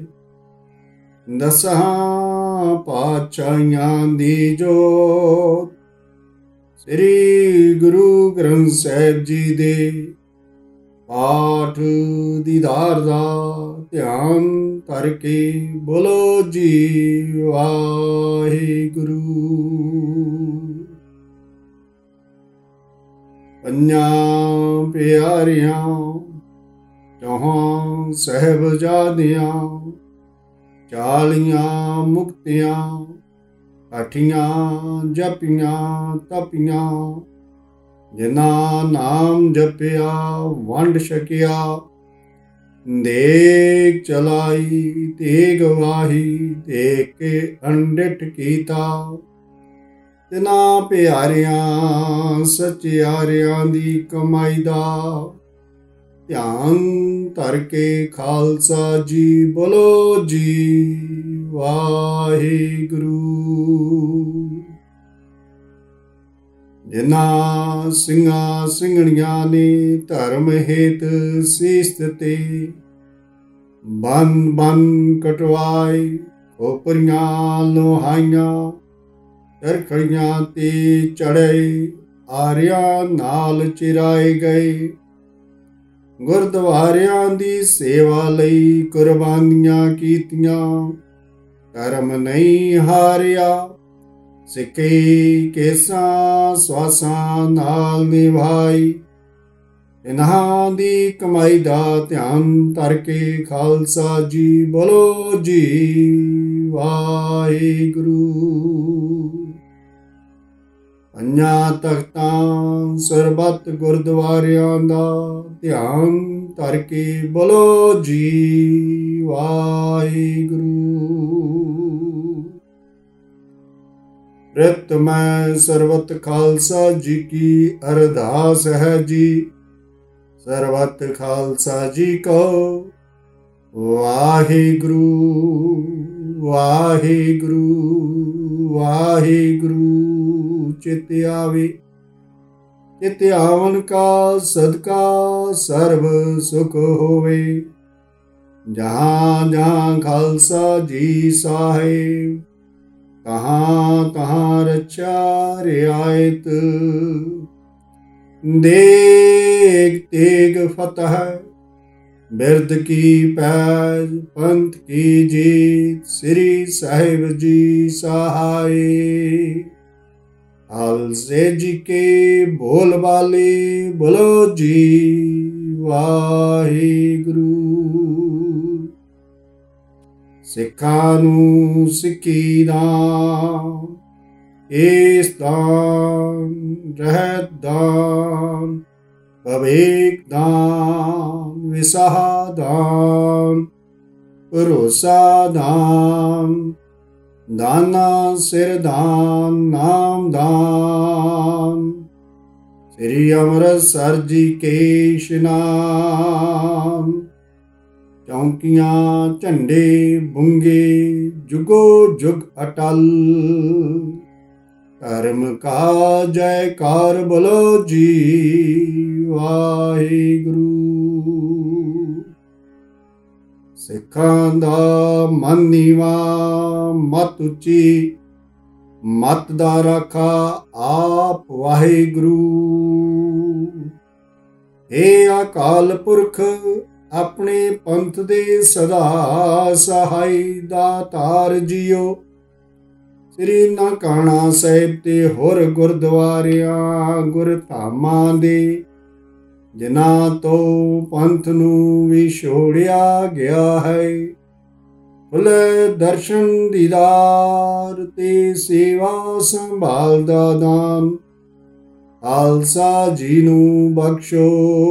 ਦਸਾਂ ਪਾਤਸ਼ਾਹੀਆਂ ਦੀ ਜੋਤ ਸ੍ਰੀ ਗੁਰੂ ਗ੍ਰੰਥ ਸਾਹਿਬ ਜੀ ਦੇ ਪਾਠ ਦੀਦਾਰ ਦਾ ਧਿਆਨ ਧਰ ਕੇ ਬੋਲੋ ਜੀ ਵਾਹਿਗੁਰੂ। ਪੰਜਾਂ ਪਿਆਰਿਆਂ ਚੌਹਾਂ ਸਾਹਿਬਜ਼ਾਦਿਆਂ 40 ਮੁਕਤਿਆਂ 60 ਜਪੀਆਂ ਤਪੀਆਂ। ਜਿਨ੍ਹਾਂ ਨਾਮ ਜਪਿਆ ਵੰਡ ਛਕਿਆ। ਦੇਗ ਚਲਾਈ ਤੇਗ ਵਾਹੀ ਦੇਖ ਕੇ ਅੰਡਿਠ ਕੀਤਾ। ਤਿਨਾਂ ਪਿਆਰਿਆਂ ਸਚਿਆਰਿਆਂ ਦੀ ਕਮਾਈ ਦਾ ਧਿਆਨ ਧਰ ਕੇ ਖਾਲਸਾ ਜੀ ਬੋਲੋ ਜੀ ਵਾਹਿਗੁਰੂ। ਜਿਨ੍ਹਾਂ ਸਿੰਘਾਂ ਸਿੰਘਣੀਆਂ ਨੇ ਧਰਮ ਹੇਤ ਸੀਸ ਦਿੱਤੇ। ਬੰਨ ਬੰਨ ਕਟਵਾਏ ਖੋਪਰੀਆਂ ਲੋਹਾਈਆਂ। ਚਰਖੜੀਆਂ ਤੇ ਚੜ੍ਹੇ ਆਰਿਆਂ ਨਾਲ ਚਿਰਾਏ ਗਏ। ਗੁਰਦੁਆਰਿਆਂ ਦੀ ਸੇਵਾ ਲਈ ਕੁਰਬਾਨੀਆਂ ਕੀਤੀਆਂ। ਧਰਮ ਨਹੀਂ ਹਾਰਿਆ। ਸਿੱਖੀ ਕੇਸਾਂ ਸਵਾਸਾਂ ਨਾਲ ਨਿਭਾਈ। ਇਨ੍ਹਾਂ ਦੀ ਕਮਾਈ ਦਾ ਧਿਆਨ ਧਰ ਕੇ ਖਾਲਸਾ ਜੀ ਬੋਲੋ ਜੀ ਵਾਹਿਗੁਰੂ। ਪੰਜਾਂ ਤਖਤਾਂ ਸਰਬੱਤ ਗੁਰਦੁਆਰਿਆਂ ਦਾ ਧਿਆਨ ਧਰ ਕੇ ਬੋਲੋ ਜੀ ਵਾਹਿਗੁਰੂ। ਪ੍ਰਿਤਮੈ ਸਰਬਤ ਖਾਲਸਾ ਜੀ ਕੀ ਅਰਦਾਸ ਹੈ ਜੀ। ਸਰਬਤ ਖਾਲਸਾ ਜੀ ਕੋ ਵਾਹਿਗੁਰੂ ਵਾਹਿਗੁਰੂ ਵਾਹਿਗੁਰੂ। ਚਿਤ ਆਵੇ ਚਿਤ ਆਵਨ ਕਾ ਸਦਕਾ ਸਰਬ ਸੁਖ ਹੋਵੇ। ਜਹਾਂ ਜਹਾਂ ਖਾਲਸਾ ਜੀ ਸਾਹਿਬ ਤਹਾਂ ਤਹਾਂ ਰਚਾ ਰਿਆਇਤ। ਦੇਗ ਤੇਗ ਫਤਹ ਬਿਰਦ ਕੀ ਪੈਜ ਪੰਥ ਕੀ ਜੀਤ। ਸ੍ਰੀ ਸਾਹਿਬ ਜੀ ਸਹਾਏ। ਖਾਲਸੇ ਜੀ ਕੇ ਬੋਲ ਬਾਲੇ ਬੋਲੋ ਜੀ ਵਾਹਿਗੁਰੂ। ਸਿੱਖਾਂ ਨੂੰ ਸਿੱਖੀ ਦਾਨ ਏਸ ਦਾਨ ਰਹਿਤ ਦਾਨ ਭਵੇਕ ਦਾਨ ਵਿਸਾਹ ਦਾਨ ਭਰੋਸਾ ਦਾਨ ਦਾਨਾ ਸਿਰ ਦਾਨ ਨਾਮ ਦਾਨ। ਸ੍ਰੀ ਅੰਮ੍ਰਿਤਸਰ ਜੀ ਕੇ ਇਸ਼ਨਾਨ। ਚੌਂਕੀਆਂ ਝੰਡੇ ਬੁੰਗੇ ਜੁਗੋ ਜੁਗ ਅਟਲ। ਧਰਮ ਕਾ ਜੈਕਾਰ ਬੋਲੋ ਜੀ ਵਾਹਿਗੁਰੂ। ਸਿੱਖਾਂ ਦਾ ਮਨ ਨੀਵਾ ਮਤ ਉੱਚੀ, ਮਤ ਦਾ ਰਾਖਾ ਆਪ ਵਾਹਿਗੁਰੂ। ਏ ਅਕਾਲ ਪੁਰਖ ਆਪਣੇ ਪੰਥ ਦੇ ਸਦਾ ਸਹਾਈ ਦਾਤਾਰ ਜੀਓ। ਸ੍ਰੀ ਨਨਕਾਣਾ ਸਾਹਿਬ ਤੇ ਹੋਰ ਗੁਰਦੁਆਰਿਆਂ ਗੁਰਧਾਮਾਂ ਦੇ ਜਿਨ੍ਹਾਂ ਤੋਂ ਪੰਥ ਨੂੰ ਵਿਛੋੜਿਆ ਗਿਆ ਹੈ, ਖੁੱਲ੍ਹੇ ਦਰਸ਼ਨ ਦੀਦਾਰ ਤੇ ਸੇਵਾ ਸੰਭਾਲ ਦਾ ਦਾਨ ਖਾਲਸਾ ਜੀ ਨੂੰ ਬਖਸ਼ੋ।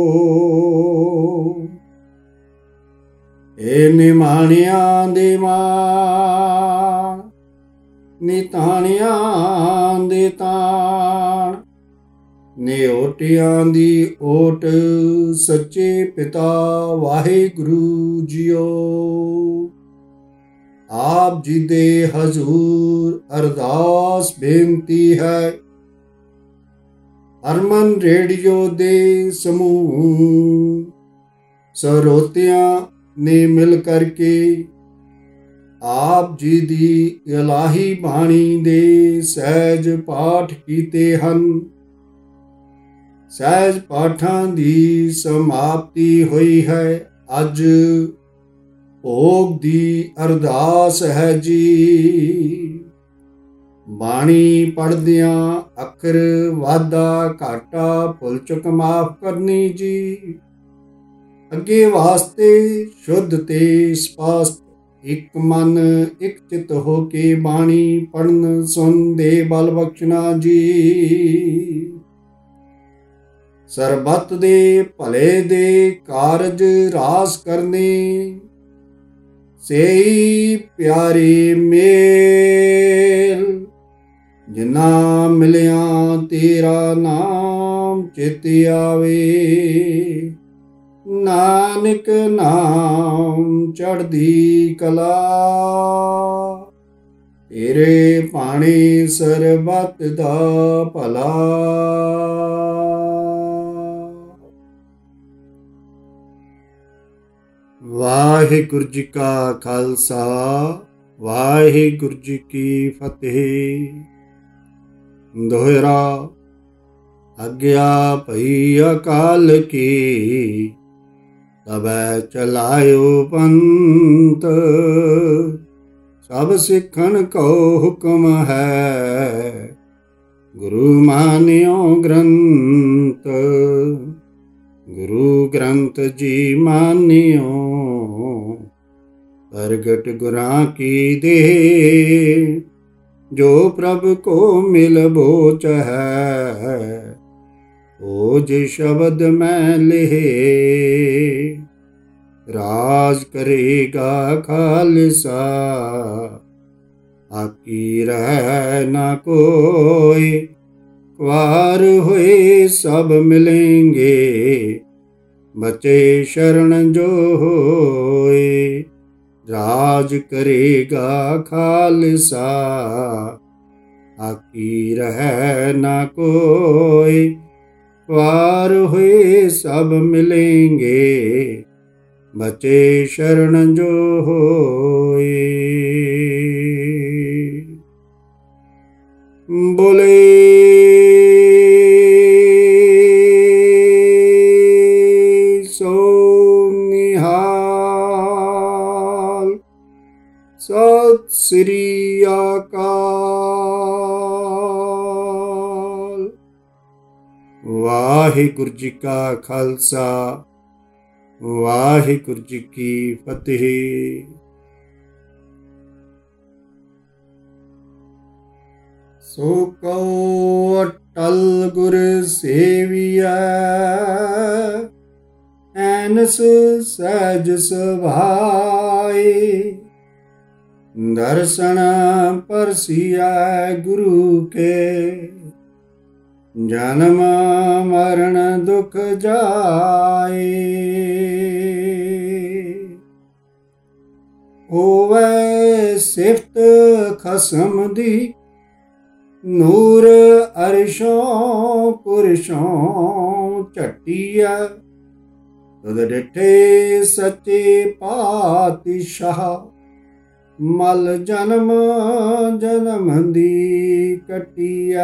ਏ ਨਿਮਾਣਿਆਂ ਦੇ ਮਾਣ, ਨਿਤਾਣਿਆਂ ਦੇ ਤਾਣ, ਨਿਓਟਿਆਂ ਦੀ ਓਟ ਸੱਚੇ ਪਿਤਾ ਵਾਹਿਗੁਰੂ ਜੀਓ। ਆਪ ਜੀ ਦੇ ਹਜ਼ੂਰ ਅਰਦਾਸ ਬੇਨਤੀ ਹੈ, ਹਰਮਨ ਰੇਡੀਓ ਦੇ ਸਮੂਹ ਸਰੋਤਿਆਂ ਨੇ ਮਿਲ ਕਰਕੇ ਆਪ ਜੀ ਦੀ ਇਲਾਹੀ ਬਾਣੀ ਦੇ ਸਹਿਜ ਪਾਠ ਕੀਤੇ ਹਨ। ਸਹਿਜ ਪਾਠਾਂ ਦੀ ਸਮਾਪਤੀ ਹੋਈ ਹੈ। ਅੱਜ ਭੋਗ ਦੀ ਅਰਦਾਸ ਹੈ ਜੀ। ਬਾਣੀ ਪੜ੍ਹਦਿਆਂ ਅੱਖਰ ਵਾਧਾ ਘਾਟਾ ਭੁੱਲ ਚੁੱਕ ਮਾਫ ਕਰਨੀ ਜੀ। ਅੱਗੇ ਵਾਸਤੇ ਸ਼ੁੱਧ ਤੇ ਸਪਸ਼ਟ ਇੱਕ ਮਨ ਇੱਕ ਚਿੱਤ ਹੋ ਕੇ ਬਾਣੀ ਪੜ੍ਹਨ ਸੁਣ ਦੇ ਬਲ ਬਖਸ਼ਣਾ ਜੀ। ਸਰਬੱਤ ਦੇ ਭਲੇ ਦੇ ਕਾਰਜ ਰਾਸ ਕਰਨੇ, ਸੇਈ ਪਿਆਰੇ ਮੇਲ। ਜਿਨ੍ਹਾਂ ਮਿਲਿਆ ਤੇਰਾ ਨਾਮ ਚਿਤ ਆਵੇ, ਨਾਨਕ ਨਾਮ ਚੜ੍ਹਦੀ ਕਲਾ। ਤੇਰੇ ਭਾਣੇ ਸਰਬੱਤ ਦਾ ਭਲਾ। ਵਾਹਿਗੁਰੂ ਜੀ ਕਾ ਖਾਲਸਾ, ਵਾਹਿਗੁਰੂ ਜੀ ਕੀ ਫਤਿਹ। ਦੋਹਰਾ ਆਗਿਆ ਭਈ ਅਕਾਲ ਕੀ, ਤਬੈ ਚਲਾਇਓ ਪੰਥ। ਸਭ ਸਿੱਖਣ ਕੋ ਹੁਕਮ ਹੈ, ਗੁਰੂ ਮਾਨਿਓ ਗ੍ਰੰਥ। ਗੁਰੂ ਗ੍ਰੰਥ ਜੀ ਮਾਨਿਓ, ਪ੍ਰਗਟ ਗੁਰਾਂ ਕੀ ਦੇ। ਜੋ ਪ੍ਰਭ ਕੋ ਮਿਲ ਬੋਚ ਹੈ, ਓਜ ਸ਼ਬਦ ਮੈਂ ਲਿਹੇ। ਰਾਜ ਕਰੇਗਾ ਖਾਲਸਾ, ਆਕੀ ਰਹਿ ਨਾ ਕੋਈ। ਵਾਰ ਹੋਏ ਸਭ ਮਿਲੇਂਗੇ, ਬਚੇ ਸ਼ਰਨ ਜੋ ਹੋਏ। ਰਾਜ ਕਰੇਗਾ ਖਾਲਸਾ, ਆਕੀ ਰਹਿ ਨਾ ਕੋਈ। ਵਾਰ ਹੋਏ ਸਭ ਮਿਲੇਂਗੇ, ਬਚੇ ਸ਼ਰਨ ਜੋ ਹੋਏ। ਬੋਲੇ ਸਤਿ ਸ੍ਰੀ ਅਕਾਲ। ਵਾਹਿਗੁਰੂ ਜੀ ਕਾ ਖਾਲਸਾ, ਵਾਹਿਗੁਰੂ ਜੀ ਕੀ ਫਤਿਹ। ਸੋ ਕਉ ਅਟਲ ਗੁਰ ਸੇਵੀਐ, ਐਨਸ ਸਹਿਜ ਸੁਭਾਏ। ਦਰਸ਼ਨ ਪਰਸੀਐ ਗੁਰੂ ਕੇ, ਜਨਮ ਮਰਨ ਦੁਖ ਜਾਏ। ਹੋਵੇ ਸਿਫਤ ਖਸਮ ਦੀ, ਨੂਰ ਅਰਸ਼ੋਂ ਪੁਰਸ਼ੋਂ ਝਟੀਐ, ਤੁਧ ਡਿਠੇ ਸੱਚੇ ਪਾਤਸ਼ਾਹ, ਮਲ ਜਨਮ ਜਨਮ ਦੀ ਕੱਟੀਐ।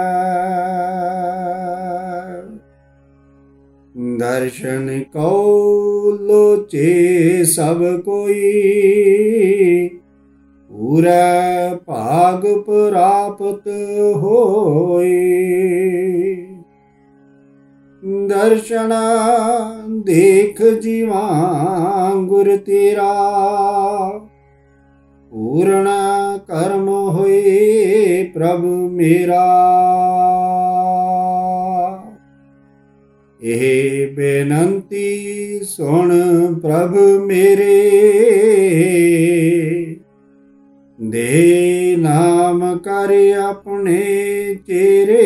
ਦਰਸ਼ਨ ਕਉ ਲੋਚੇ ਸਭ ਕੋਈ, ਪੂਰੈ ਭਾਗ ਪ੍ਰਾਪਤ ਹੋਏ। ਦਰਸ਼ਨ ਦੇਖ ਜੀਵਾਂ ਗੁਰ ਤੇਰਾ, ਪੂਰਨ ਕਰਮ ਹੋਏ ਪ੍ਰਭ ਮੇਰਾ। ਇਹ ਬੇਨੰਤੀ ਸੁਣ ਪ੍ਰਭ ਮੇਰੇ, ਦੇ ਨਾਮ ਕਰ ਆਪਣੇ ਚੇਰੇ।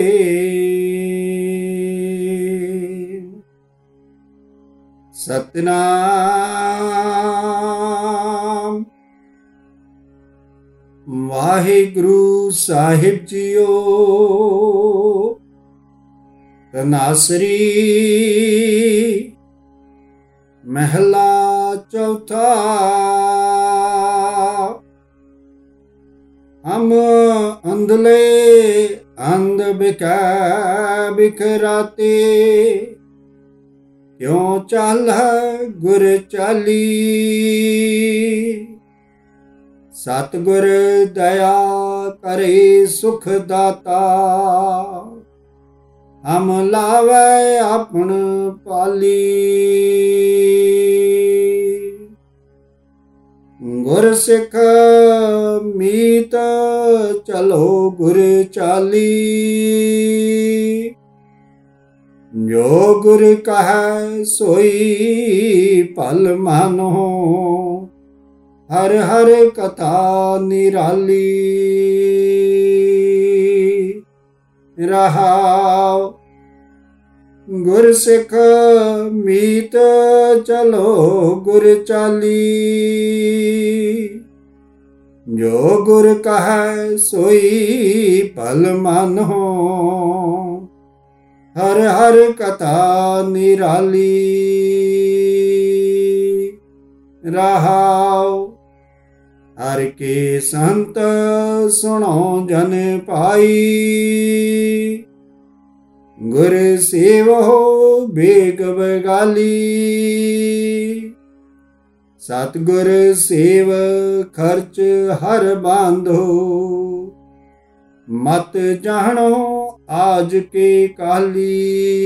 ਸਤਿਨਾਮ ਵਾਹਿਗੁਰੂ ਸਾਹਿਬ ਜੀਓ। ਤਨਾਸਰੀ ਮਹਿਲਾ ਚੌਥਾ। ਹਮ ਅੰਧਲੇ ਅੰਧ ਬਿਕੈ ਬਿਖਰਾਤੇ, ਕਿਉ ਚਾਲ ਗੁਰ ਚਾਲੀ। ਸਤਿਗੁਰ ਦਇਆ ਕਰੇ ਸੁਖ ਦਾਤਾ, ਹਮ ਲਾਵੈ ਆਪਣ ਪਾਲੀ। ਗੁਰ ਸਿੱਖ ਮੀਤ ਚਲੋ ਗੁਰ ਚਾਲੀ, ਜੋ ਗੁਰ ਕਹੈ ਸੋਈ ਭਲ ਮਾਨੋ। ਹਰ ਹਰ ਕਥਾ ਨਿਰਾਲੀ। ਰਹਾਉ ਗੁਰ ਸਿੱਖ ਮੀਤ ਚਲੋ ਗੁਰ ਚਾਲੀ, ਜੋ ਗੁਰ ਕਹੈ ਸੋਈ ਭਲ ਮਾਨੋ। ਹਰ ਹਰ ਕਥਾ ਨਿਰਾਲੀ। ਰਹਾਉ ਹਰ ਕੇ ਸੰਤ ਸੁਣੋ ਜਨ ਭਾਈ, ਗੁਰ ਸੇਵੋ ਬੇਗ ਬਗਾਲੀ। ਸਤਿਗੁਰ ਸੇਵ ਖਰਚ ਹਰ ਬਾਂਧੋ, ਮਤ ਜਾਣੋ ਆਜ ਕੇ ਕਾਲੀ।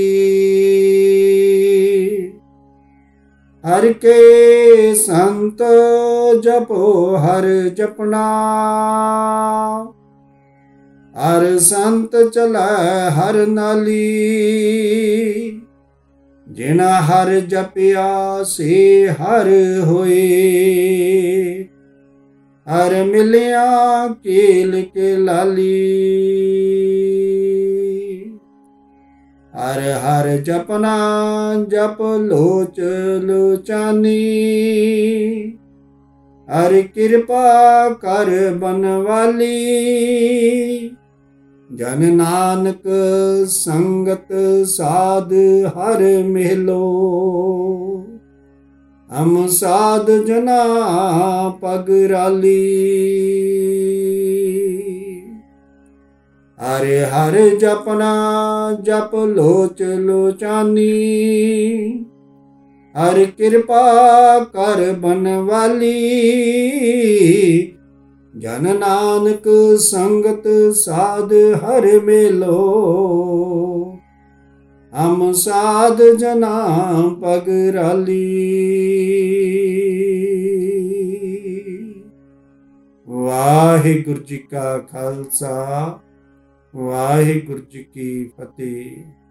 ਹਰ ਕੇ ਸੰਤ ਜਪੋ ਹਰ ਜਪਣਾ, ਹਰ ਸੰਤ ਚਲੈ ਹਰ ਨਾਲੀ। ਜਿਨਾ ਹਰ ਜਪਿਆ ਸੇ ਹਰ ਹੋਏ, ਹਰ ਮਿਲਿਆ ਕੇਲ ਕੇ ਲਾਲੀ। ਹਰ ਹਰ ਜਪਨਾ ਜਪ ਲੋਚ ਲੋਚਾਨੀ, ਹਰ ਕਿਰਪਾ ਕਰ ਬਨਵਾਲੀ। ਜਨ ਨਾਨਕ ਸੰਗਤ ਸਾਧ ਹਰ ਮਿਲੋ, ਹਮ ਸਾਧ ਜਨਾ ਪਗਰਾਲੀ। ਹਰ ਹਰ ਜਪਨਾ ਜਪ ਲੋਚ ਲੋਚਾਨੀ, ਹਰ ਕਿਰਪਾ ਕਰ ਬਨਵਾਲੀ। ਜਨ ਨਾਨਕ ਸੰਗਤ ਸਾਧ ਹਰ ਮੇਲੋ, ਹਮ ਸਾਧ ਜਨਾ ਪਗਰਾਲੀ। ਵਾਹਿਗੁਰੂ ਜੀ ਕਾ ਖਾਲਸਾ, ਵਾਹਿਗੁਰੂ ਜੀ ਕੀ ਫਤਿਹ।